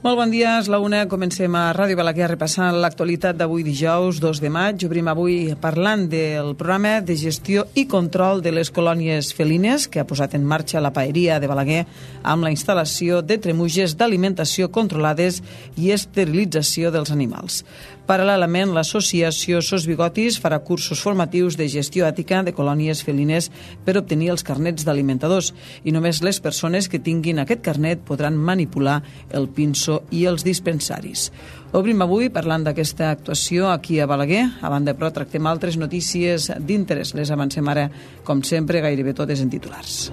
Molt bon dia, és la una. Comencem a Ràdio Balaguer repassant l'actualitat d'avui dijous 2 de maig. Obrim avui parlant del programa de gestió i control de les colònies felines que ha posat en marxa la paeria de Balaguer amb la instal·lació de tremuges d'alimentació controlades i esterilització dels animals. Paral·lelament, l'associació Sos Bigotis farà cursos formatius de gestió ètica de colònies felines per obtenir els carnets d'alimentadors i només les persones que tinguin aquest carnet podran manipular el pinso i els dispensaris. Obrim avui parlant d'aquesta actuació aquí a Balaguer. A banda, però, tractem altres notícies d'interès. Les avancem ara, com sempre, gairebé totes en titulars.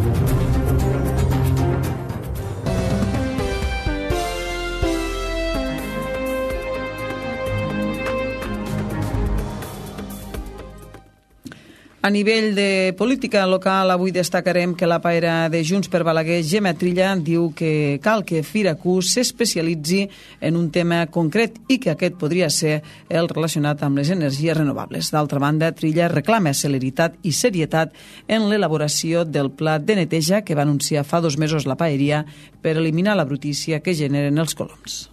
A nivell de política local, avui destacarem que la paera de Junts per Balaguer, Gemma Trilla, diu que cal que Firacús s'especialitzi en un tema concret i que aquest podria ser el relacionat amb les energies renovables. D'altra banda, Trilla reclama celeritat i serietat en l'elaboració del pla de neteja que va anunciar fa 2 mesos la paeria per eliminar la brutícia que generen els coloms.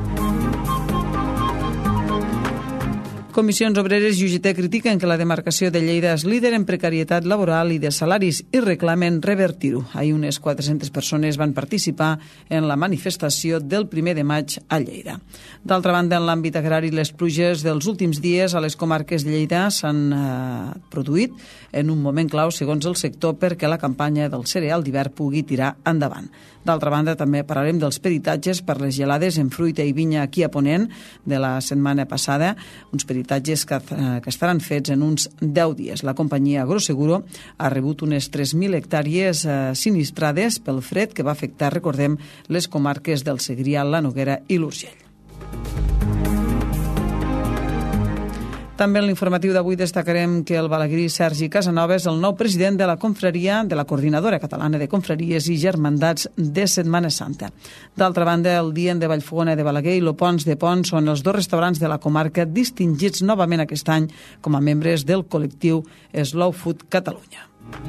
Comissions Obreres i UGT critiquen que la demarcació de Lleida és líder en precarietat laboral i de salaris i reclamen revertir-ho. Ahir unes 400 persones van participar en la manifestació del 1 de maig a Lleida. D'altra banda, en l'àmbit agrari, les pluges dels últims dies a les comarques de Lleida s'han produït en un moment clau, segons el sector, perquè la campanya del cereal d'hivern pugui tirar endavant. D'altra banda, també parlarem dels peritatges per les gelades en fruita i vinya aquí a Ponent de la setmana passada, uns peritatges que estaran fets en uns 10 dies. La companyia Agroseguro ha rebut unes 3.000 hectàrees sinistrades pel fred que va afectar, recordem, les comarques del Segrià, la Noguera i l'Urgell. També en l'informatiu d'avui destacarem que el balaguerí Sergi Casanova és el nou president de la confraria de la Coordinadora Catalana de Confraries i Germandats de Setmana Santa. D'altra banda, el Dient de Vallfogona de Balaguer i lo Pons de Pons són els 2 restaurants de la comarca distingits novament aquest any com a membres del col·lectiu Slow Food Catalunya.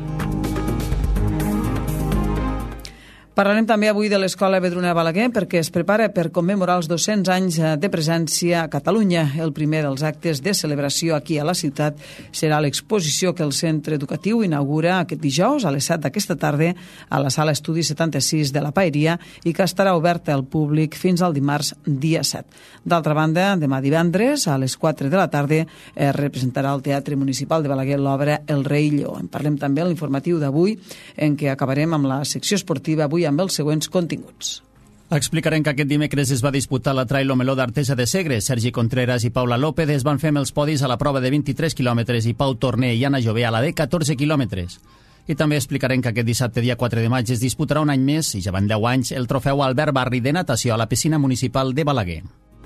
Parlarem també avui de l'Escola Vedruna Balaguer perquè es prepara per commemorar els 200 anys de presència a Catalunya. El primer dels actes de celebració aquí a la ciutat serà l'exposició que el centre educatiu inaugura aquest dijous a les 7 d'aquesta tarda a la sala Estudi 76 de la Paeria i que estarà oberta al públic fins al dimarts dia 7. D'altra banda, demà divendres a les 4 de la tarda es representarà al Teatre Municipal de Balaguer l'obra El Rei Lleó. En parlem també a l'informatiu d'avui en què acabarem amb la secció esportiva avui amb els següents continguts. Explicarem que aquest dimecres es va disputar la Trail Meló d'Artesa de Segre. Sergi Contreras i Paula López es van fer amb els podis a la prova de 23 quilòmetres i Pau Torné i Anna Jové a la de 14 quilòmetres. I també explicarem que aquest dissabte, dia 4 de maig, es disputarà un any més, i ja van 10 anys, el trofeu Albert Barri de natació a la piscina municipal de Balaguer.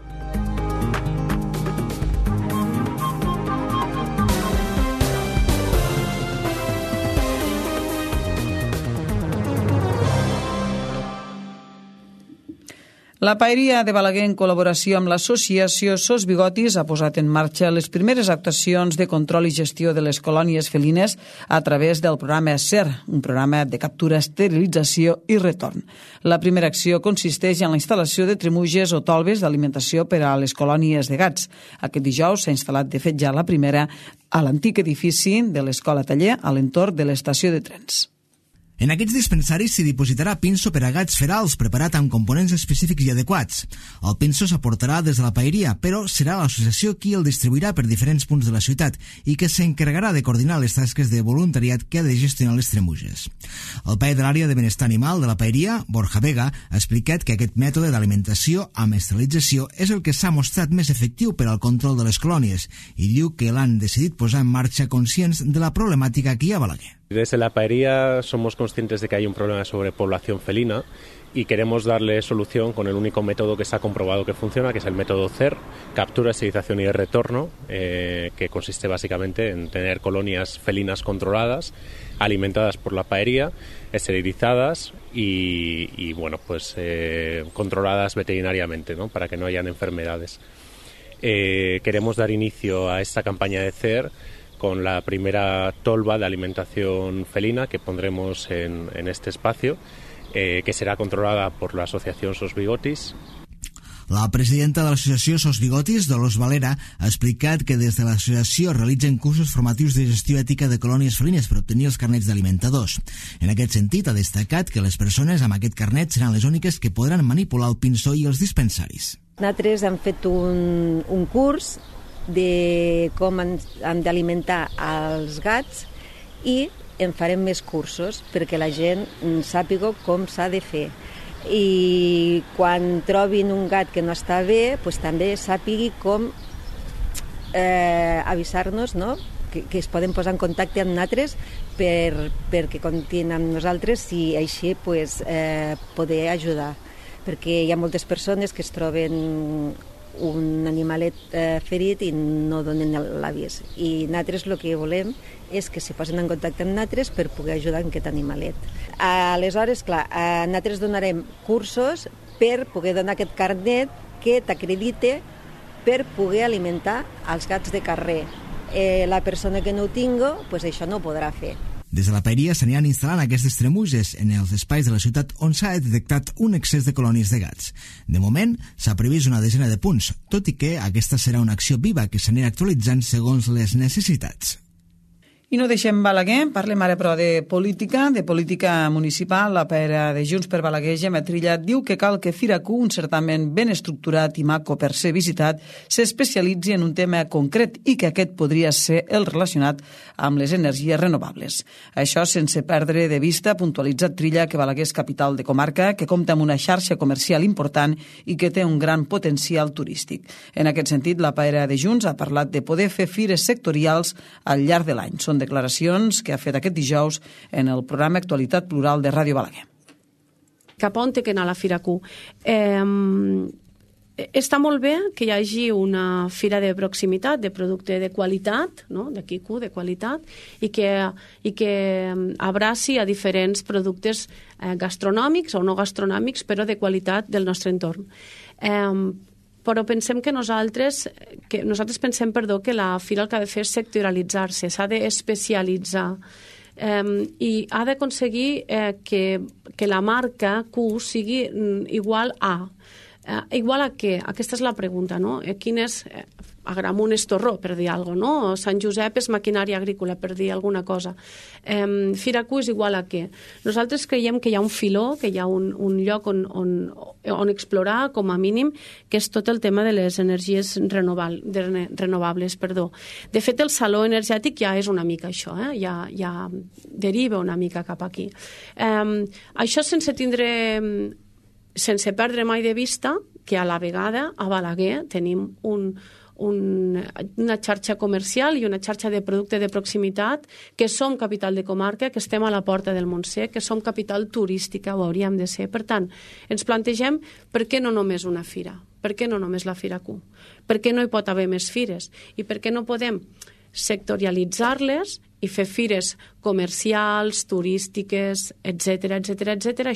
La paeria de Balaguer, en col·laboració amb l'associació Sos Bigotis, ha posat en marxa les primeres actuacions de control i gestió de les colònies felines a través del programa SER, un programa de captura, esterilització i retorn. La primera acció consisteix en la instal·lació de tremuges o tolves d'alimentació per a les colònies de gats. Aquest dijous s'ha instal·lat, de fet, ja la primera a l'antic edifici de l'Escola Taller, a l'entorn de l'estació de trens. En aquests dispensaris s'hi dipositarà pinso per a gats ferals preparat amb components específics i adequats. El pinso s'aportarà des de la paeria, però serà l'associació qui el distribuirà per diferents punts de la ciutat i que s'encarregarà de coordinar les tasques de voluntariat que ha de gestionar les tremuges. El paia de l'àrea de benestar animal de la paeria, Borja Vega, ha explicat que aquest mètode d'alimentació amb esterilització és el que s'ha mostrat més efectiu per al control de les colònies i diu que l'han decidit posar en marxa conscients de la problemàtica aquí a Balaguer. Desde la paería somos conscientes de que hay un problema de sobrepoblación felina y queremos darle solución con el único método que está comprobado que funciona, que es el método CER, captura, esterilización y retorno, que consiste básicamente en tener colonias felinas controladas, alimentadas por la paería, esterilizadas y controladas veterinariamente, ¿no? Para que no hayan enfermedades. Queremos dar inicio a esta campaña de CER con la primera tolva de alimentación felina que pondremos en este espacio, que será controlada por la asociación Sos Bigotis La presidenta de l'associació Sos Bigotis, Dolors Valera, ha explicat que des de l'associació realitzen cursos formatius de gestió ètica de colònies felines per obtenir els carnets d'alimentadors. En aquest sentit, ha destacat que les persones amb aquest carnet seran les úniques que podran manipular el pinso i els dispensaris. Nosaltres hem fet un curs de com hem d'alimentar els gats i en farem més cursos perquè la gent sàpiga com s'ha de fer. I quan trobin un gat que no està bé, també sàpigui com avisar-nos, no? que es poden posar en contacte amb nosaltres perquè comptin amb nosaltres i així poder ajudar. Perquè hi ha moltes persones que es troben un animalet ferit i no donen l'avís. I nosaltres el que volem és que se posen en contacte amb nosaltres per poder ajudar en aquest animalet. Aleshores, clar, nosaltres donarem cursos per poder donar aquest carnet que t'acredite per poder alimentar els gats de carrer. La persona que no ho tingui, això no ho podrà fer. Des de la paeria s'aniran instal·lant aquestes tremuges en els espais de la ciutat on s'ha detectat un excés de colònies de gats. De moment, s'ha previst una desena de punts, tot i que aquesta serà una acció viva que s'anirà actualitzant segons les necessitats. I no deixem Balaguer, parlem ara però de política municipal. La paera de Junts per Balaguer, Gemma Trilla, diu que cal que Firacu, un certamen ben estructurat i maco per ser visitat, s'especialitzi en un tema concret i que aquest podria ser el relacionat amb les energies renovables. Això sense perdre de vista, puntualitzat Trilla, que Balaguer és capital de comarca, que compta amb una xarxa comercial important i que té un gran potencial turístic. En aquest sentit, la paera de Junts ha parlat de poder fer fires sectorials al llarg de l'any. Són declaracions que ha fet aquest dijous en el programa Actualitat Plural de Ràdio Balaguer. Cap on té que anar la Firacu? Està molt bé que hi hagi una fira de proximitat, de producte de qualitat, no? De quicu, de qualitat, i que abraci a diferents productes gastronòmics o no gastronòmics, però de qualitat del nostre entorn. Però pensem que nosaltres pensem que la fira el que ha de fer és sectorialitzar-se, s'ha d'especialitzar i ha d'aconseguir que la marca Q sigui igual a. Igual a què? Aquesta és la pregunta, no? Quin és... Agramunt és torró, per dir alguna cosa, no? Sant Josep és maquinària agrícola, per dir alguna cosa. Firacu és igual a què? Nosaltres creiem que hi ha un filó, que hi ha un lloc on explorar, com a mínim, que és tot el tema de les energies renovables. De fet, el saló energètic ja és una mica això, ja deriva una mica cap aquí. Això sense perdre mai de vista que a la vegada a Balaguer tenim una xarxa comercial i una xarxa de producte de proximitat, que som capital de comarca, que estem a la porta del Montsec, que som capital turística, ho hauríem de ser. Per tant, ens plantegem per què no només una fira? Per què no només la Fira Q? Per què no hi pot haver més fires? I per què no podem sectorialitzar-les i fer fires comercials, turístiques, etc.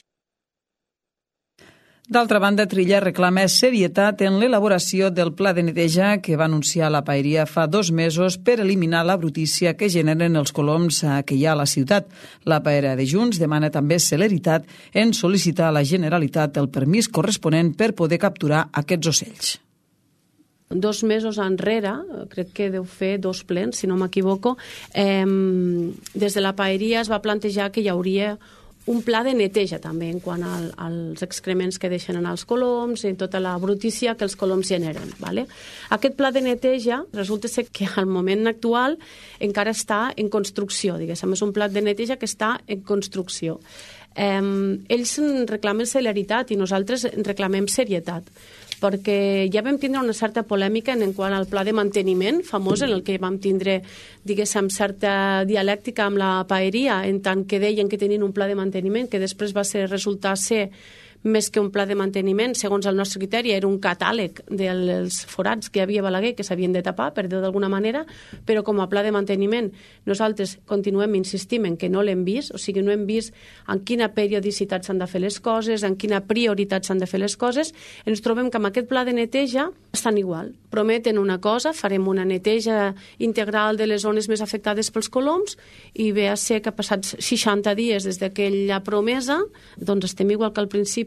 D'altra banda, Trilla reclama serietat en l'elaboració del pla de neteja que va anunciar la paeria fa 2 mesos per eliminar la brutícia que generen els coloms que hi ha a la ciutat. La paera de Junts demana també celeritat en sol·licitar a la Generalitat el permís corresponent per poder capturar aquests ocells. 2 mesos enrere, crec que deu fer 2 plens, si no m'equivoco, des de la paeria es va plantejar que hi hauria un pla de neteja també en quant als excrements que deixen en els coloms i tota la brutícia que els coloms generen. Vale? Aquest pla de neteja resulta ser que al moment actual encara està en construcció, diguéssim, és un pla de neteja que està en construcció. Ells reclamen celeritat i nosaltres reclamem serietat, perquè ja vam tindre una certa polèmica en quant al pla de manteniment famós, en el que vam tindre, diguéssim, certa dialèctica amb la paeria, en tant que deien que tenien un pla de manteniment, que després va resultar ser més que un pla de manteniment, segons el nostre criteri, era un catàleg dels forats que hi havia a Balaguer que s'havien de tapar, per dir-ho d'alguna manera, però com a pla de manteniment nosaltres continuem insistint en que no l'hem vist, o sigui, no hem vist en quina periodicitat s'han de fer les coses, en quina prioritat s'han de fer les coses. Ens trobem que amb aquest pla de neteja estan igual. Prometen una cosa, farem una neteja integral de les zones més afectades pels coloms i ve a ser que passats 60 dies des d'aquella promesa, doncs estem igual que al principi,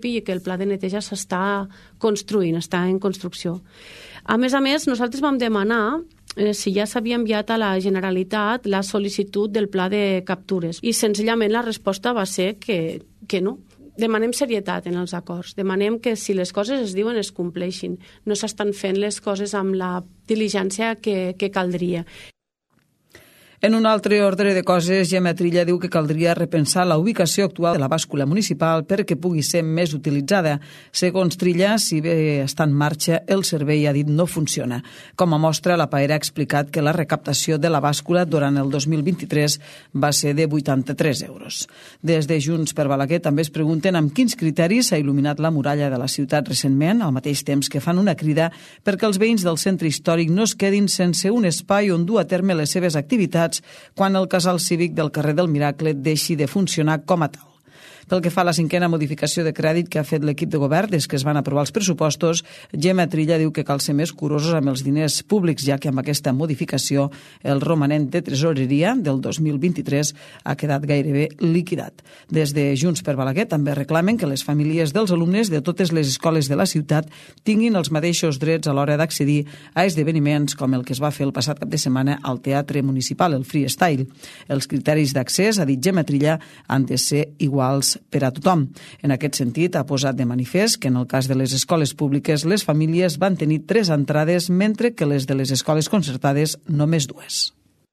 principi i que el pla de neteja s'està construint, està en construcció. A més, nosaltres vam demanar si ja s'havia enviat a la Generalitat la sol·licitud del pla de captures i senzillament la resposta va ser que no. Demanem serietat en els acords, demanem que si les coses es diuen es compleixin, no s'estan fent les coses amb la diligència que caldria. En un altre ordre de coses, Gemma Trilla diu que caldria repensar la ubicació actual de la bàscula municipal perquè pugui ser més utilitzada. Segons Trilla, si bé està en marxa, el servei, ha dit, no funciona. Com a mostra, la Paera ha explicat que la recaptació de la bàscula durant el 2023 va ser de 83 euros. Des de Junts per Balaguer també es pregunten amb quins criteris s'ha il·luminat la muralla de la ciutat recentment, al mateix temps que fan una crida perquè els veïns del centre històric no es quedin sense un espai on dur a terme les seves activitats quan el casal cívic del carrer del Miracle deixi de funcionar com a tal. Pel que fa a la 5a modificació de crèdit que ha fet l'equip de govern des que es van aprovar els pressupostos, Gemma Trilla diu que cal ser més curosos amb els diners públics, ja que amb aquesta modificació el romanent de tresoreria del 2023 ha quedat gairebé liquidat. Des de Junts per Balaguer també reclamen que les famílies dels alumnes de totes les escoles de la ciutat tinguin els mateixos drets a l'hora d'accedir a esdeveniments com el que es va fer el passat cap de setmana al Teatre Municipal, el Freestyle. Els criteris d'accés, ha dit Gemma Trilla, han de ser iguals per a tothom. En aquest sentit, ha posat de manifest que en el cas de les escoles públiques les famílies van tenir 3 entrades, mentre que les de les escoles concertades només 2.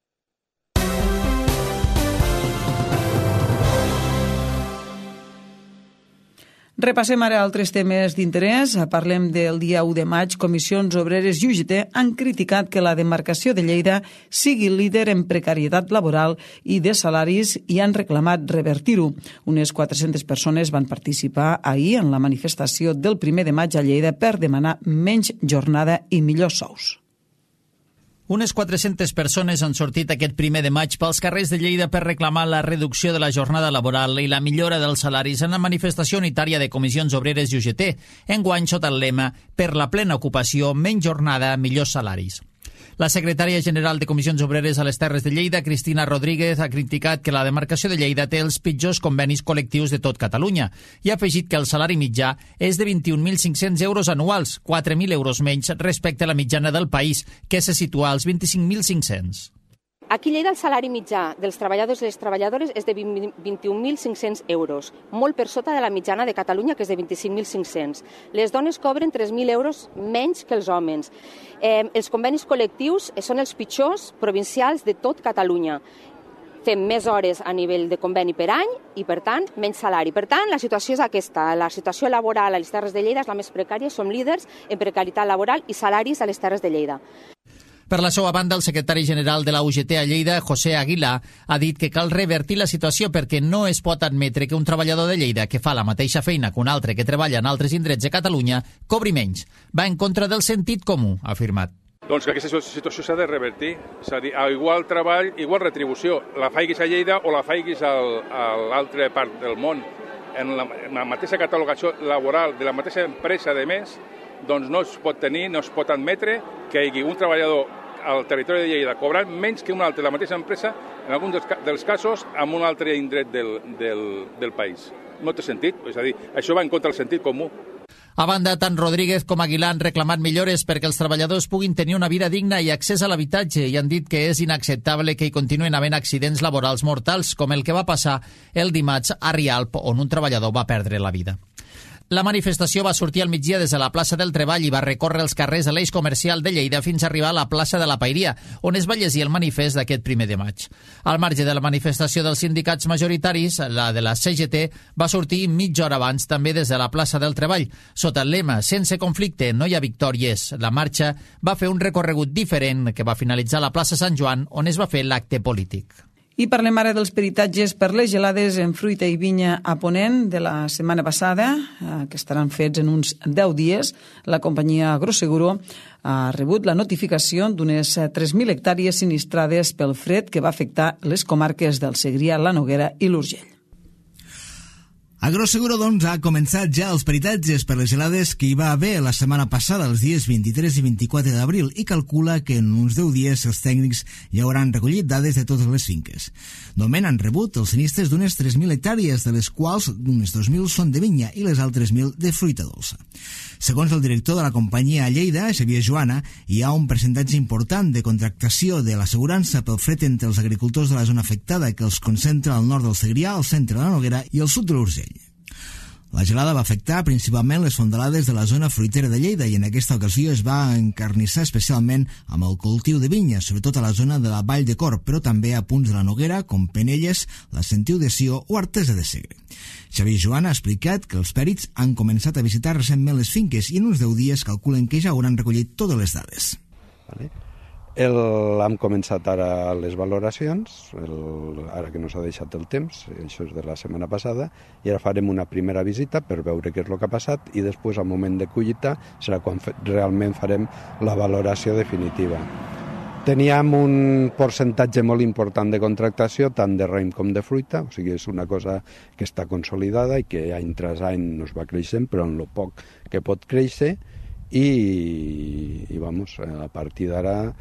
Repassem ara altres temes d'interès. Parlem del dia 1 de maig. Comissions Obreres i UGT han criticat que la demarcació de Lleida sigui líder en precarietat laboral i de salaris i han reclamat revertir-ho. Unes 400 persones van participar ahir en la manifestació del 1 de maig a Lleida per demanar menys jornada i millors sous. Unes 400 persones han sortit aquest 1 de maig pels carrers de Lleida per reclamar la reducció de la jornada laboral i la millora dels salaris en la manifestació unitària de Comissions Obreres i UGT, enguany sota el lema «Per la plena ocupació, menys jornada, millors salaris». La secretària general de Comissions Obreres a les Terres de Lleida, Cristina Rodríguez, ha criticat que la demarcació de Lleida té els pitjors convenis col·lectius de tot Catalunya i ha afegit que el salari mitjà és de 21.500 euros anuals, 4.000 euros menys respecte a la mitjana del país, que se situa als 25.500. Aquí a Lleida el salari mitjà dels treballadors i les treballadores és de 21.500 euros, molt per sota de la mitjana de Catalunya, que és de 25.500. Les dones cobren 3.000 euros menys que els homes. Els convenis col·lectius són els pitjors provincials de tot Catalunya. Fem més hores a nivell de conveni per any i, per tant, menys salari. Per tant, la situació és aquesta. La situació laboral a les Terres de Lleida és la més precària. Som líders en precarietat laboral i salaris a les Terres de Lleida. Per la seva banda, el secretari general de la UGT a Lleida, José Aguilar, ha dit que cal revertir la situació perquè no es pot admetre que un treballador de Lleida que fa la mateixa feina que un altre que treballa en altres indrets de Catalunya cobri menys. Va en contra del sentit comú, ha afirmat. Doncs que aquesta situació s'ha de revertir. És a dir, a igual treball, igual retribució. La faiguis a Lleida o la faiguis a l'altra part del món. En la mateixa catalogació laboral de la mateixa empresa, de més, doncs no es pot tenir, no es pot admetre que hi hagi un treballador al territori de Lleida cobrant menys que un altre de la mateixa empresa, en alguns dels casos, amb un altre indret del país. No té sentit, és a dir, això va en contra del sentit comú. A banda, tant Rodríguez com Aguilar han reclamat millores perquè els treballadors puguin tenir una vida digna i accés a l'habitatge i han dit que és inacceptable que hi continuen havent accidents laborals mortals com el que va passar el dimarts a Rialp, on un treballador va perdre la vida. La manifestació va sortir al migdia des de la plaça del Treball i va recórrer els carrers de l'eix comercial de Lleida fins a arribar a la plaça de la Paeria, on es va llegir el manifest d'aquest 1 de maig. Al marge de la manifestació dels sindicats majoritaris, la de la CGT va sortir mitja hora abans també des de la plaça del Treball. Sota el lema «Sense conflicte no hi ha victòries», la marxa va fer un recorregut diferent que va finalitzar a la plaça Sant Joan, on es va fer l'acte polític. I parlem ara dels peritatges per les gelades en fruita i vinya a Ponent de la setmana passada, que estaran fets en uns 10 dies. La companyia Agroseguro ha rebut la notificació d'unes 3.000 hectàrees sinistrades pel fred que va afectar les comarques del Segrià, la Noguera i l'Urgell. Agroseguro, doncs, ha començat ja els peritatges per les gelades que hi va haver la setmana passada, els dies 23 i 24 d'abril, i calcula que en uns 10 dies els tècnics ja hauran recollit dades de totes les finques. De moment han rebut els sinistres d'unes 3.000 hectàrees, de les quals unes 2.000 són de vinya i les altres 1.000 de fruita dolça. Segons el director de la companyia a Lleida, Xavier Joana, hi ha un percentatge important de contractació de l'assegurança pel fred entre els agricultors de la zona afectada que els concentra al nord del Segrià, al centre de la Noguera i al sud de l'Urgell. La gelada va afectar principalment les fondalades de la zona fruitera de Lleida i en aquesta ocasió es va encarnissar especialment amb el cultiu de vinya, sobretot a la zona de la Vall de Cor, però també a punts de la Noguera com Penelles, la Sentiu de Sió o Artesa de Segre. Xavier Joan ha explicat que els pèrits han començat a visitar recentment les finques i en uns 10 dies calculen que ja hauran recollit totes les dades. Hem començat ara les valoracions, ara que no s'ha deixat el temps, això és de la setmana passada, i ara farem una primera visita per veure què és el que ha passat i després, al moment de collita, serà quan realment farem la valoració definitiva. Teníem un percentatge molt important de contractació, tant de raïm com de fruita, o sigui, és una cosa que està consolidada i que any tras any no es va creixent, però en el poc que pot créixer, i vamos, a partir d'ara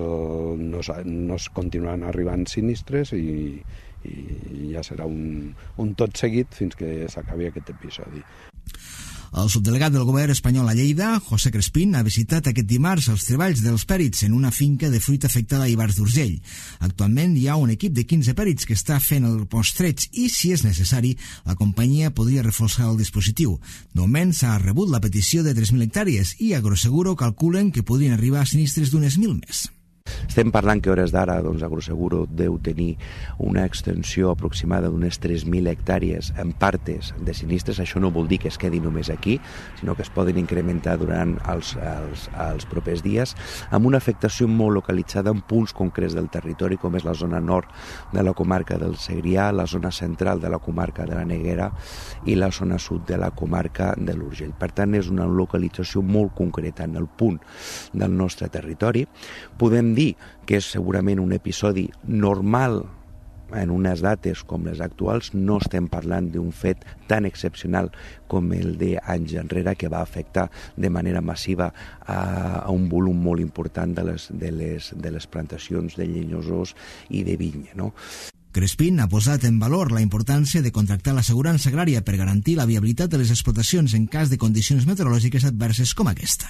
nos continuaran arribant sinistres i ja serà un tot seguit fins que s'acabi aquest episodi. El subdelegat del govern espanyol a Lleida, José Crespín, ha visitat aquest dimarts els treballs dels pèrits en una finca de fruita afectada a Ivars d'Urgell. Actualment hi ha un equip de 15 pèrits que està fent el mostreig i, si és necessari, la companyia podria reforçar el dispositiu. De moment s'ha rebut la petició de 3.000 hectàrees i Agroseguro calculen que podrien arribar a sinistres d'unes 1.000 més. Estem parlant que a hores d'ara Agroseguro deu tenir una extensió aproximada d'unes 3.000 hectàrees en partes de sinistres. Això no vol dir que es quedi només aquí, sinó que es poden incrementar durant els propers dies, amb una afectació molt localitzada en punts concrets del territori, com és la zona nord de la comarca del Segrià, la zona central de la comarca de la Noguera i la zona sud de la comarca de l'Urgell. Per tant, és una localització molt concreta en el punt del nostre territori. Podem dir que és segurament un episodi normal en unes dates com les actuals. No estem parlant d'un fet tan excepcional com el d'anys enrere que va afectar de manera massiva a un volum molt important de les plantacions de llenyosos i de vinya, no? Crespín ha posat en valor la importància de contractar l'assegurança agrària per garantir la viabilitat de les explotacions en cas de condicions meteorològiques adverses com aquesta.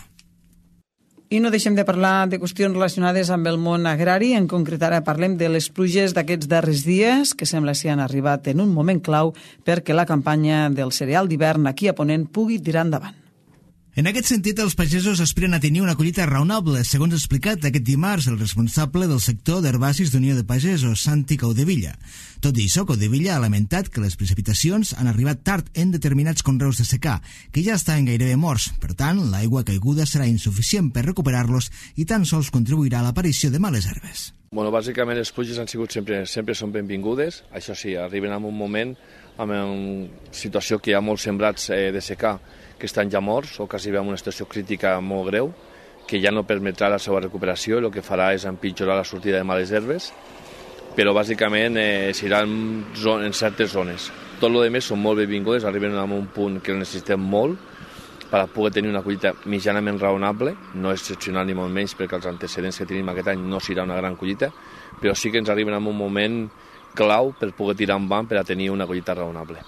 I no deixem de parlar de qüestions relacionades amb el món agrari. En concret, ara parlem de les pluges d'aquests darrers dies, que sembla que han arribat en un moment clau perquè la campanya del cereal d'hivern aquí a Ponent pugui tirar endavant. En aquest sentit, els pagesos aspiren a tenir una collita raonable, segons ha explicat aquest dimarts el responsable del sector d'herbacis d'Unió de Pagesos, Santi Caudevilla. Tot i això, Caudevilla ha lamentat que les precipitacions han arribat tard en determinats conreus de secà, que ja estan gairebé morts. Per tant, l'aigua caiguda serà insuficient per recuperar-los i tan sols contribuirà a l'aparició de males herbes. Bueno, bàsicament les pluges han sigut sempre són benvingudes. Això sí, arriben en un moment amb una situació que hi ha molts sembrats de secà que estan ja morts o quasi en una situació crítica molt greu, que ja no permetrà la seva recuperació, el que farà és empitjorar la sortida de males herbes, però bàsicament s'irà en certes zones. Tot el que són molt benvingudes, arriben a un punt que el necessitem molt per poder tenir una collita mitjanament raonable, no excepcional ni molt menys perquè els antecedents que tenim aquest any no serà una gran collita, però sí que ens arriben en un moment clau per poder tirar endavant per a tenir una collita raonable.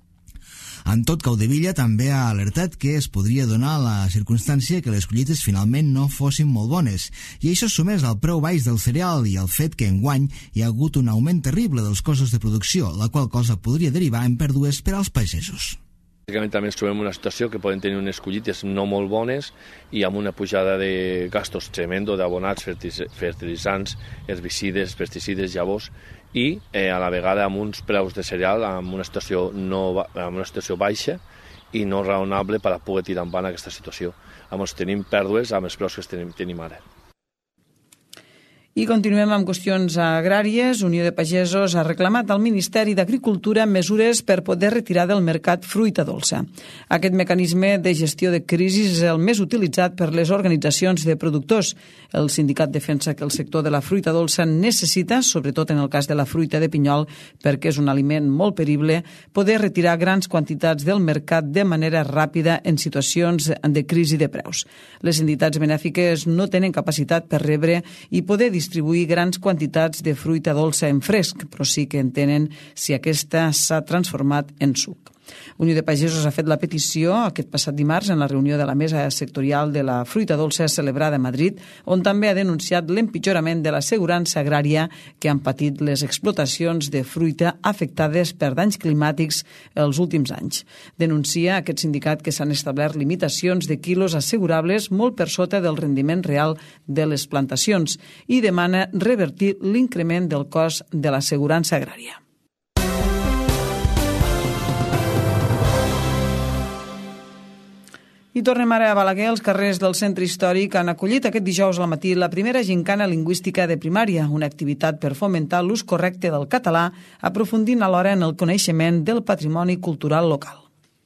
En tot, Caudevilla també ha alertat que es podria donar la circumstància que les collites finalment no fossin molt bones, i això sumés al preu baix del cereal i al fet que enguany hi ha hagut un augment terrible dels costos de producció, la qual cosa podria derivar en pèrdues per als pagesos. Bàsicament també ens trobem en una situació que poden tenir unes collites no molt bones i amb una pujada de gastos tremendo d'abonats, fertilitzants, herbicides, pesticides, llavors, i a la vegada amb uns preus de cereal amb una situació baixa i no raonable per a poder tirar endavant aquesta situació. Tenim pèrdues amb els preus que tenim ara. I continuem amb qüestions agràries. Unió de Pagesos ha reclamat al Ministeri d'Agricultura mesures per poder retirar del mercat fruita dolça. Aquest mecanisme de gestió de crisi és el més utilitzat per les organitzacions de productors. El sindicat defensa que el sector de la fruita dolça necessita, sobretot en el cas de la fruita de pinyol, perquè és un aliment molt perible, poder retirar grans quantitats del mercat de manera ràpida en situacions de crisi de preus. Les entitats benèfiques no tenen capacitat per rebre i poder distribuir grans quantitats de fruita dolça en fresc, però sí que entenen si aquesta s'ha transformat en suc. Unió de Pagesos ha fet la petició aquest passat dimarts en la reunió de la Mesa Sectorial de la Fruita Dolça celebrada a Madrid, on també ha denunciat l'empitjorament de la segurança agrària que han patit les explotacions de fruita afectades per danys climàtics els últims anys. Denuncia aquest sindicat que s'han establert limitacions de quilos assegurables molt per sota del rendiment real de les plantacions i demana revertir l'increment del cost de l'assegurança agrària. I tornem ara a Balaguer. Els carrers del centre històric han acollit aquest dijous al matí la primera gincana lingüística de primària, una activitat per fomentar l'ús correcte del català, aprofundint alhora en el coneixement del patrimoni cultural local.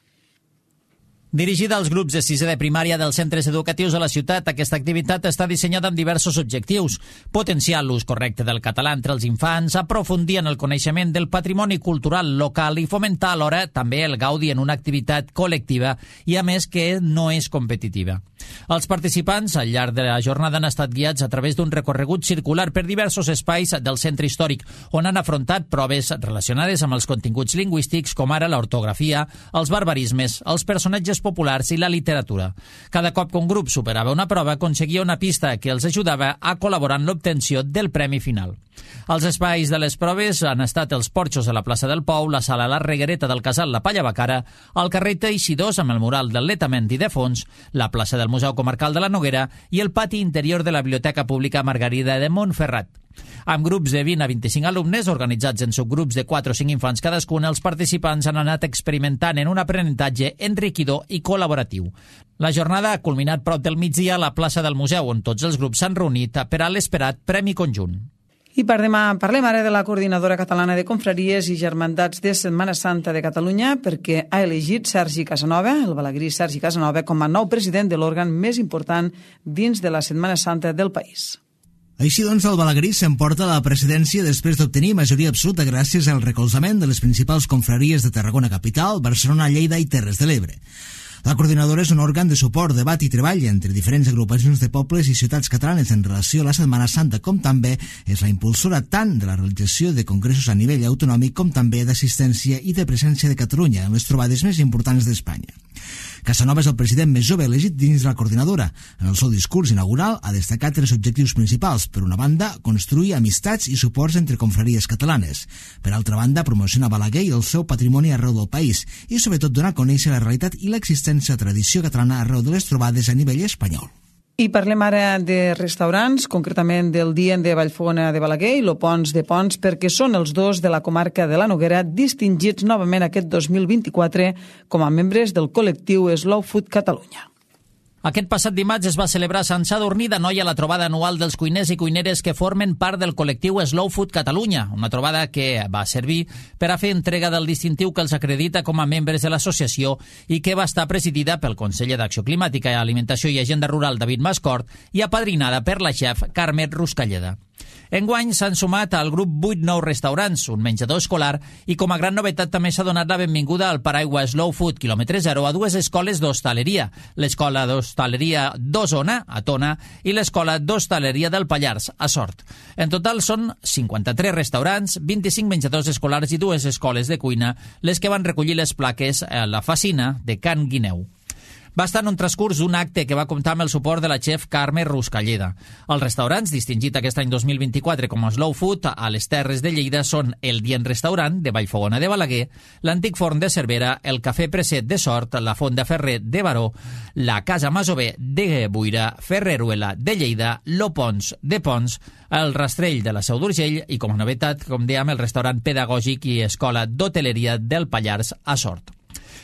Dirigida als grups de sisè de primària dels centres educatius a la ciutat, aquesta activitat està dissenyada amb diversos objectius: potenciar l'ús correcte del català entre els infants, aprofundir en el coneixement del patrimoni cultural local i fomentar alhora també el gaudi en una activitat col·lectiva i, a més, que no és competitiva. Els participants al llarg de la jornada han estat guiats a través d'un recorregut circular per diversos espais del centre històric, on han afrontat proves relacionades amb els continguts lingüístics, com ara l'ortografia, els barbarismes, els personatges populars i la literatura. Cada cop que un grup superava una prova, aconseguia una pista que els ajudava a col·laborar en l'obtenció del premi final. Els espais de les proves han estat els porxos de la plaça del Pou, la sala La Reguereta del Casal La Palla Bacara, el carrer Teixidors amb el mural del Letamendi de fons, la plaça del Museu Comarcal de la Noguera i el pati interior de la Biblioteca Pública Margarida de Montferrat. Amb grups de 20 a 25 alumnes, organitzats en subgrups de 4 o 5 infants cadascun, els participants han anat experimentant en un aprenentatge enriquidor i col·laboratiu. La jornada ha culminat prop del migdia a la plaça del Museu, on tots els grups s'han reunit per a l'esperat Premi Conjunt. I per demà parlem ara de la Coordinadora Catalana de Confraries i Germandats de Setmana Santa de Catalunya, perquè ha elegit Sergi Casanova, el balagrí Sergi Casanova, com a nou president de l'òrgan més important dins de la Setmana Santa del país. Així doncs, el balagrí s'emporta la presidència després d'obtenir majoria absoluta gràcies al recolzament de les principals confraries de Tarragona Capital, Barcelona, Lleida i Terres de l'Ebre. La coordinadora és un òrgan de suport, debat i treball entre diferents agrupacions de pobles i ciutats catalanes en relació a la Setmana Santa, com també és la impulsora tant de la realització de congressos a nivell autonòmic com també d'assistència i de presència de Catalunya en les trobades més importants d'Espanya. Casanova és el president més jove elegit dins la coordinadora. En el seu discurs inaugural ha destacat 3 objectius principals. Per una banda, construir amistats i suports entre confraries catalanes. Per altra banda, promocionar Balaguer i el seu patrimoni arreu del país i, sobretot, donar a conèixer la realitat i l'existència de tradició catalana arreu de les trobades a nivell espanyol. I parlem ara de restaurants, concretament del Dient de Vallfogona de Balaguer i l'Opons de Pons, perquè són els 2 de la comarca de la Noguera distingits novament aquest 2024 com a membres del col·lectiu Slow Food Catalunya. Aquest passat dimarts es va celebrar a Sant Sadurní d'Anoia la trobada anual dels cuiners i cuineres que formen part del col·lectiu Slow Food Catalunya, una trobada que va servir per a fer entrega del distintiu que els acredita com a membres de l'associació i que va estar presidida pel conseller d'Acció Climàtica, Alimentació i Agenda Rural David Mascort i apadrinada per la xef Carme Ruscalleda. Enguany s'han sumat al grup 8 nous restaurants, un menjador escolar i com a gran novetat també s'ha donat la benvinguda al paraigua Slow Food quilòmetre 0 a 2 escoles d'hostaleria, l'escola d'hostaleria d'Osona, a Tona, i l'escola d'hostaleria del Pallars, a Sort. En total són 53 restaurants, 25 menjadors escolars i 2 escoles de cuina les que van recollir les plaques a la Facina de Can Guineu. Va estar en un transcurs d'un acte que va comptar amb el suport de la xef Carme Ruscalleda. Els restaurants, distingit aquest any 2024 com a Slow Food a les Terres de Lleida, són el Dient Restaurant de Vallfogona de Balaguer, l'Antic Forn de Cervera, el Cafè Preset de Sort, la Font de Ferrer de Baró, la Casa Masover de Buira, Ferreruela de Lleida, l'Opons de Pons, el Rastrell de la Seu d'Urgell i, com a novetat, com dèiem, el restaurant pedagògic i escola d'hoteleria del Pallars a Sort.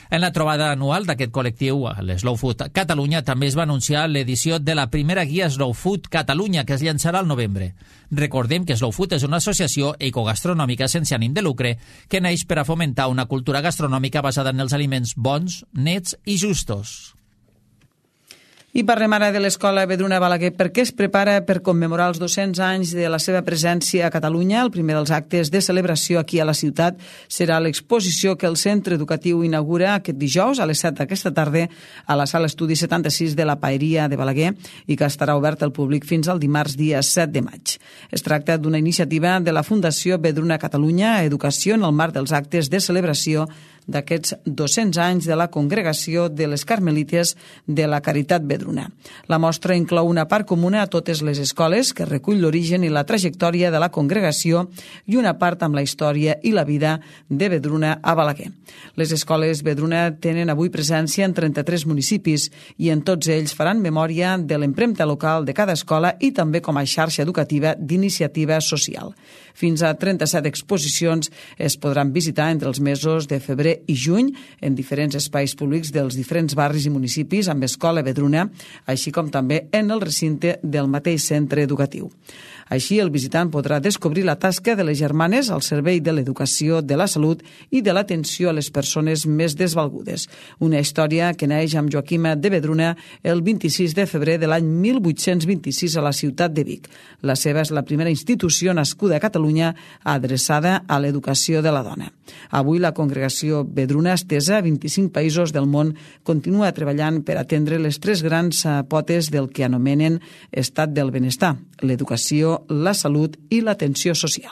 En la trobada anual d'aquest col·lectiu, l'Slow Food Catalunya, també es va anunciar l'edició de la primera guia Slow Food Catalunya, que es llançarà al novembre. Recordem que Slow Food és una associació ecogastronòmica sense ànim de lucre que neix per a fomentar una cultura gastronòmica basada en els aliments bons, nets i justos. I parlem ara de l'Escola Vedruna Balaguer perquè es prepara per commemorar els 200 anys de la seva presència a Catalunya. El primer dels actes de celebració aquí a la ciutat serà l'exposició que el centre educatiu inaugura aquest dijous a les 7 d'aquesta tarda a la sala estudi 76 de la Paeria de Balaguer i que estarà obert al públic fins al dimarts dia 7 de maig. Es tracta d'una iniciativa de la Fundació Vedruna Catalunya Educació en el marc dels actes de celebració d'aquests 200 anys de la Congregació de les Carmelites de la Caritat Vedruna. La mostra inclou una part comuna a totes les escoles, que recull l'origen i la trajectòria de la congregació, i una part amb la història i la vida de Vedruna a Balaguer. Les escoles Vedruna tenen avui presència en 33 municipis i en tots ells faran memòria de l'empremta local de cada escola i també com a xarxa educativa d'iniciativa social. Fins a 37 exposicions es podran visitar entre els mesos de febrer i juny en diferents espais públics dels diferents barris i municipis amb Escola Vedruna, així com també en el recinte del mateix centre educatiu. Així, el visitant podrà descobrir la tasca de les germanes al servei de l'educació, de la salut i de l'atenció a les persones més desvalgudes. Una història que neix amb Joaquima de Vedruna el 26 de febrer de l'any 1826 a la ciutat de Vic. La seva és la primera institució nascuda a Catalunya adreçada a l'educació de la dona. Avui la congregació Vedruna, estesa a 25 països del món, continua treballant per atendre les tres grans potes del que anomenen estat del benestar: l'educació, la salut i l'atenció social.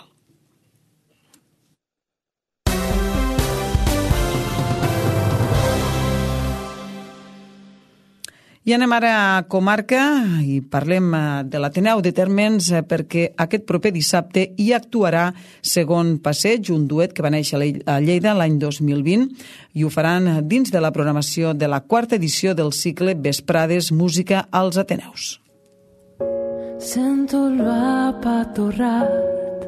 I anem ara a comarca i parlem de l'Ateneu de Térmens perquè aquest proper dissabte hi actuarà Segon Passeig, un duet que va néixer a Lleida l'any 2020 i ho faran dins de la programació de la quarta edició del cicle Vesprades Música als Ateneus. Sento el vapor torrat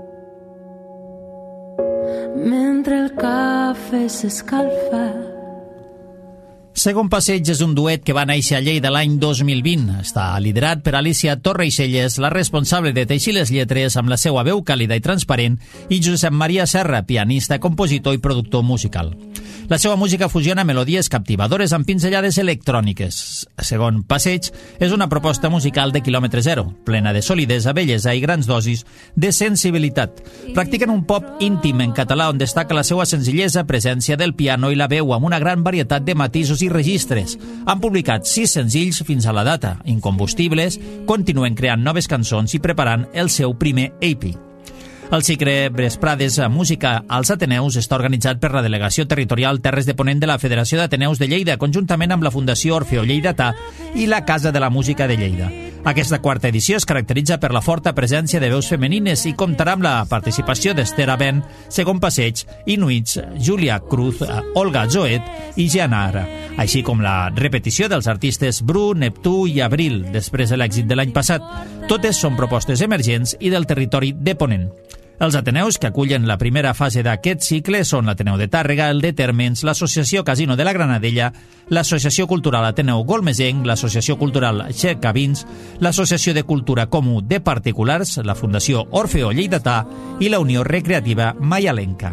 mentre el cafè s'escalfa. Segon Passeig és un duet que va néixer a Lleida l'any 2020. Està liderat per Alicia Torreixelles, la responsable de teixir les lletres amb la seva veu càlida i transparent, i Josep Maria Serra, pianista, compositor i productor musical. La seva música fusiona melodies captivadores amb pinzellades electròniques. Segon Passeig és una proposta musical de quilòmetre zero, plena de solidesa, bellesa i grans dosis de sensibilitat. Practiquen un pop íntim en català on destaca la seva senzillesa, presència del piano i la veu amb una gran varietat de matisos i registres. Han publicat 6 senzills fins a la data, incombustibles, continuen creant noves cançons i preparant el seu primer EP. El cicle Vesprades Música als Ateneus està organitzat per la Delegació Territorial Terres de Ponent de la Federació d'Ateneus de Lleida, conjuntament amb la Fundació Orfeo Lleidatà i la Casa de la Música de Lleida. Aquesta quarta edició es caracteritza per la forta presència de veus femenines i comptarà amb la participació d'Esther Aben, Segon Passeig, Inuits, Júlia Cruz, Olga Zoet i Gianna Ara, així com la repetició dels artistes Bru, Neptú i Abril, després de l'èxit de l'any passat. Totes són propostes emergents i del territori de Ponent. Els Ateneus que acullen la primera fase d'aquest cicle són l'Ateneu de Tàrrega, el de Térmens, l'Associació Casino de la Granadella, l'Associació Cultural Ateneu Golmesenc, l'Associació Cultural Xercavins, l'Associació de Cultura Comú de Particulars, la Fundació Orfeo Lleidatà i la Unió Recreativa Maialenca.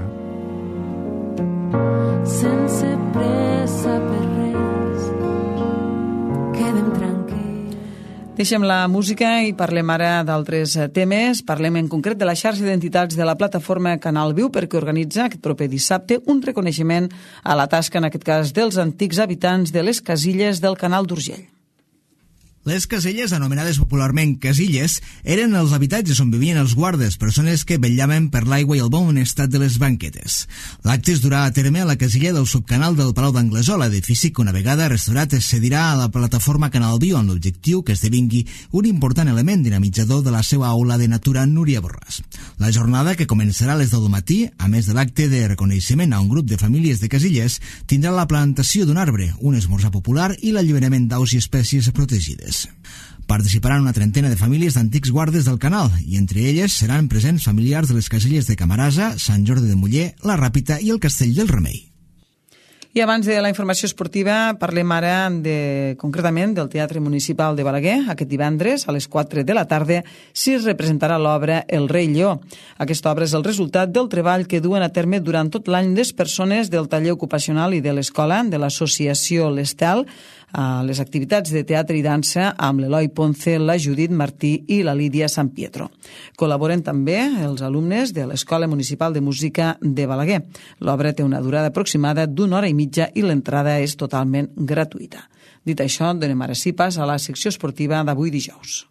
Sense pressa per res, quedem tranquils. Deixem la música i parlem ara d'altres temes. Parlem en concret de la xarxa d'entitats de la plataforma Canal Viu perquè organitza aquest proper dissabte un reconeixement a la tasca, en aquest cas, dels antics habitants de les casilles del Canal d'Urgell. Les caselles, anomenades popularment casilles, eren els habitatges on vivien els guardes, persones que vetllaven per l'aigua i el bon estat de les banquetes. L'acte es durà a terme a la casilla del subcanal del Palau d'Anglesola, edifici que una vegada restaurat es cedirà a la plataforma Canal Viu amb l'objectiu que esdevingui un important element dinamitzador de la seva aula de natura Núria Borràs. La jornada, que començarà a les 10 del matí, a més de l'acte de reconeixement a un grup de famílies de casilles, tindrà la plantació d'un arbre, un esmorzar popular i l'alliberament d'aus i espècies protegides. Participaran una trentena de famílies d'antics guardes del canal i entre elles seran presents familiars de les casilles de Camarasa, Sant Jordi de Muller, La Ràpita i el Castell del Remei. I abans de la informació esportiva parlem ara concretament del Teatre Municipal de Balaguer. Aquest divendres a les 4 de la tarda s'hi representarà l'obra El rei lleó. Aquesta obra és el resultat del treball que duen a terme durant tot l'any les persones del taller ocupacional i de l'escola de l'associació L'Estel a les activitats de teatre i dansa amb l'Eloi Ponce, la Judit Martí i la Lídia San Pietro. Col·laboren també els alumnes de l'Escola Municipal de Música de Balaguer. L'obra té una durada aproximada d'1 hora i mitja i l'entrada és totalment gratuïta. Dit això, donem ara sí pas a la secció esportiva d'avui dijous.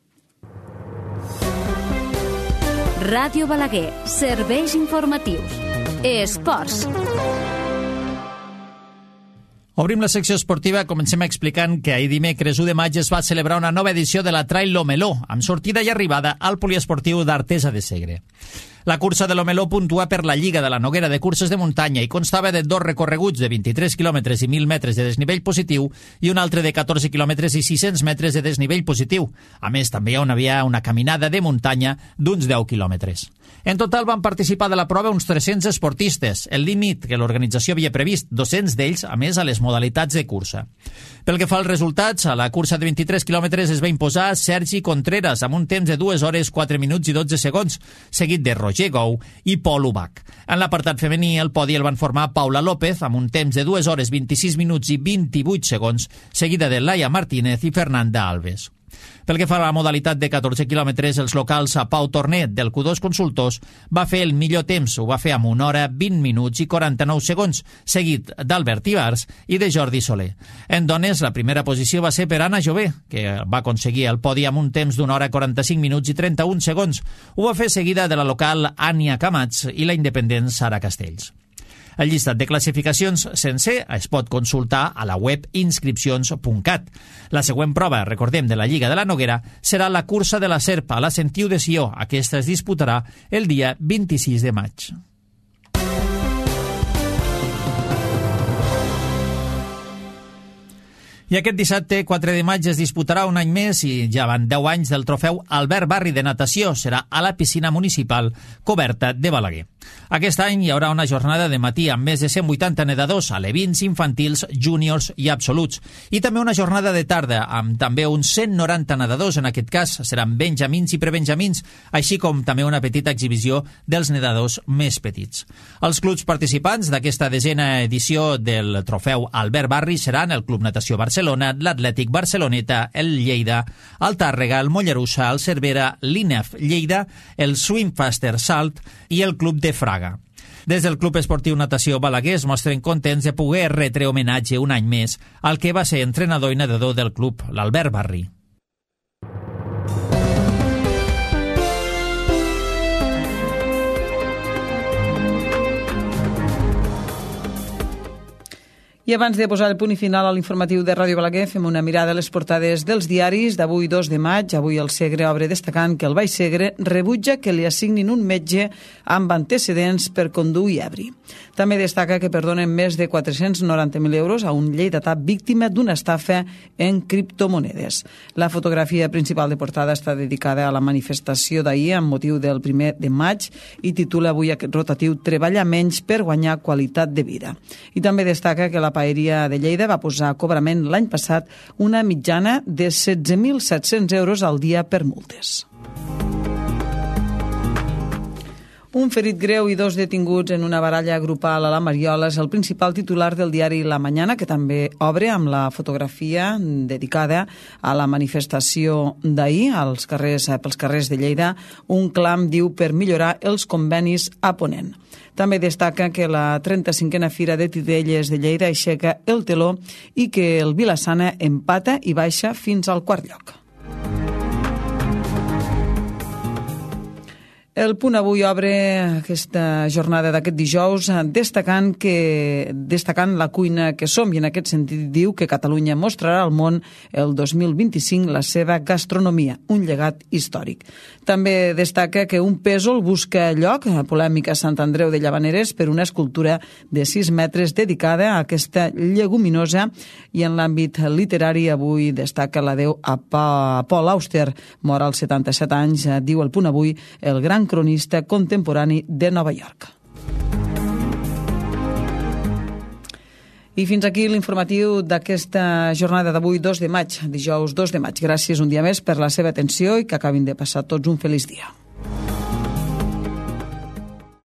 Ràdio Balaguer, serveis informatius. Esports. Obrim la secció esportiva, comencem explicant que ahir dimecres 1 de maig es va celebrar una nova edició de la Trail Lomeló, amb sortida i arribada al poliesportiu d'Artesa de Segre. La cursa de l'Omeló puntua per la Lliga de la Noguera de Curses de Muntanya i constava de 2 recorreguts de 23 quilòmetres i 1.000 metres de desnivell positiu i un altre de 14 quilòmetres i 600 metres de desnivell positiu. A més, també hi havia una caminada de muntanya d'uns 10 quilòmetres. En total van participar de la prova uns 300 esportistes, el límit que l'organització havia previst, 200 d'ells, a més, a les modalitats de cursa. Pel que fa als resultats, a la cursa de 23 quilòmetres es va imposar Sergi Contreras amb un temps de 2 hores, 4 minuts i 12 segons, seguit de Roger Gou i Pol Ubach. En l'apartat femení, el podi el van formar Paula López amb un temps de 2 hores, 26 minuts i 28 segons, seguida de Laia Martínez i Fernanda Alves. Pel que fa a la modalitat de 14 quilòmetres, els locals a Pau Tornet del Q2 Consultors va fer el millor temps, ho va fer amb 1 hora, 20 minuts i 49 segons, seguit d'Albert Ibars i de Jordi Soler. En dones, la primera posició va ser per Anna Jové, que va aconseguir el podi amb un temps d'1 hora, 45 minuts i 31 segons. Ho va fer seguida de la local Ània Camats i la independent Sara Castells. El llistat de classificacions sencer es pot consultar a la web inscripcions.cat. La següent prova, recordem, de la Lliga de la Noguera serà la cursa de la Serp a la Sentiu de Sió. Aquesta es disputarà el dia 26 de maig. I aquest dissabte, 4 de maig, es disputarà un any més i ja van 10 anys del trofeu Albert Barri de natació. Serà a la piscina municipal coberta de Balaguer. Aquest any hi haurà una jornada de matí amb més de 180 nedadors, alevins, infantils, júniors i absoluts. I també una jornada de tarda amb també uns 190 nedadors, en aquest cas seran benjamins i prebenjamins, així com també una petita exhibició dels nedadors més petits. Els clubs participants d'aquesta 10a edició del trofeu Albert Barri seran el Club Natació Barcelona, l'Atlètic Barceloneta, el Lleida, el Tàrrega, el Mollerussa, el Cervera, l'INEF Lleida, el Swimfaster Salt i el Club de Fraga. Des del Club Esportiu Natació Balaguer es mostren contents de poder retre homenatge un any més al que va ser entrenador i nedador del club, l'Albert Barri. I abans de posar el punt i final a l'informatiu de Ràdio Balaguer, fem una mirada a les portades dels diaris d'avui 2 de maig. Avui el Segre obre destacant que el Baix Segre rebutja que li assignin un metge amb antecedents per conduir ebri. També destaca que perdonen més de 490.000 euros a un lleidatà víctima d'una estafa en criptomonedes. La fotografia principal de portada està dedicada a la manifestació d'ahir amb motiu del 1 de maig i titula avui aquest rotatiu Treballar menys per guanyar qualitat de vida. I també destaca que la Paeria de Lleida va posar a cobrament l'any passat una mitjana de 16.700 euros al dia per multes. Un ferit greu i 2 detinguts en una baralla grupal a la Mariola és el principal titular del diari La Mañana, que també obre amb la fotografia dedicada a la manifestació d'ahir pels carrers de Lleida. Un clam, diu, per millorar els convenis a Ponent. També destaca que la 35a Fira de Titelles de Lleida aixeca el teló i que el Vilassana empata i baixa fins al 4è lloc. El Punt avui obre aquesta jornada d'aquest dijous destacant la cuina que som, i en aquest sentit diu que Catalunya mostrarà al món el 2025 la seva gastronomia, un llegat històric. També destaca que un pèsol busca lloc, polèmica a Sant Andreu de Llavaneres, per una escultura de 6 metres dedicada a aquesta lleguminosa, i en l'àmbit literari avui destaca l'adeu a Paul Auster, mort als 77 anys, diu el Punt avui, el gran cronista contemporani de Nova York. I fins aquí l'informatiu d'aquesta jornada d'avui, 2 de maig, dijous 2 de maig. Gràcies un dia més per la seva atenció i que acabin de passar tots un feliç dia.